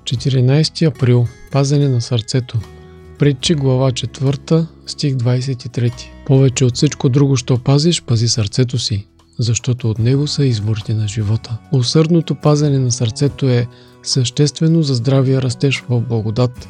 14 април. Пазене на сърцето. Притчи, глава 4, стих 23. Повече от всичко друго, що пазиш, пази сърцето си, защото от него са изворите на живота. Усърдното пазене на сърцето е съществено за здравия растеж в благодат.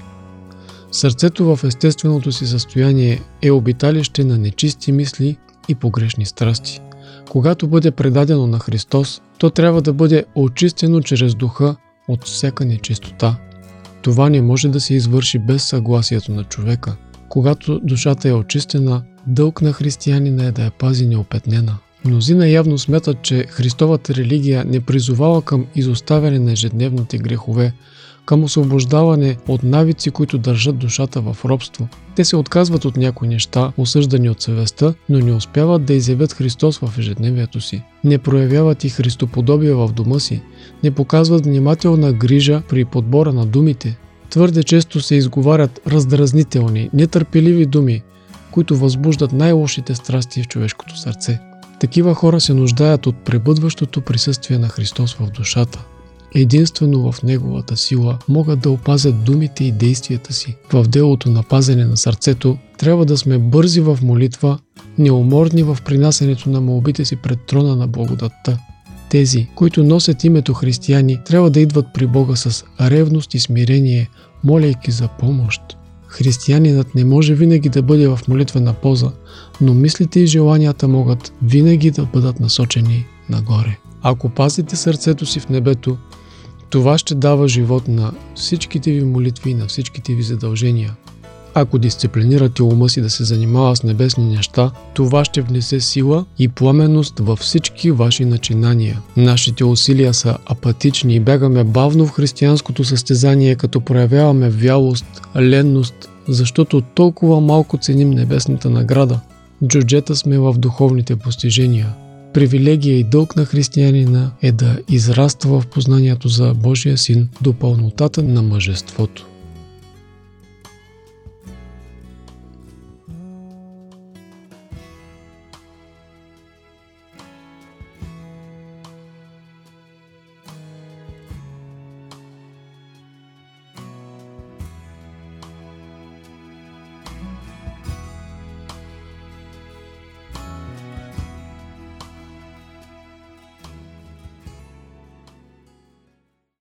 Сърцето в естественото си състояние е обиталище на нечисти мисли и погрешни страсти. Когато бъде предадено на Христос, то трябва да бъде очистено чрез духа от всяка нечистота. Това не може да се извърши без съгласието на човека. Когато душата е очистена, дълг на християнина е да я пази неопетнена. Мнозина явно смятат, че Христовата религия не призовава към изоставяне на ежедневните грехове, към освобождаване от навици, които държат душата в робство. Те се отказват от някои неща, осъждани от съвестта, но не успяват да изявят Христос в ежедневието си. Не проявяват и христоподобие в дома си, не показват внимателна грижа при подбора на думите. Твърде често се изговарят раздразнителни, нетърпеливи думи, които възбуждат най-лошите страсти в човешкото сърце. Такива хора се нуждаят от пребъдващото присъствие на Христос в душата. Единствено в Неговата сила могат да опазят думите и действията си. В делото на пазене на сърцето трябва да сме бързи в молитва, неуморни в принасянето на молбите си пред трона на благодатта. Тези, които носят името християни, трябва да идват при Бога с ревност и смирение, моляйки за помощ. Християнинът не може винаги да бъде в молитвена поза, но мислите и желанията могат винаги да бъдат насочени нагоре. Ако пазите сърцето си в небето, това ще дава живот на всичките ви молитви и на всичките ви задължения. Ако дисциплинирате ума си да се занимава с небесни неща, това ще внесе сила и пламенност във всички ваши начинания. Нашите усилия са апатични и бягаме бавно в християнското състезание, като проявяваме вялост, ленност, защото толкова малко ценим небесната награда. Джуджета сме в духовните постижения. Привилегия и дълг на християнина е да израства в познанието за Божия Син до пълнотата на мъжеството.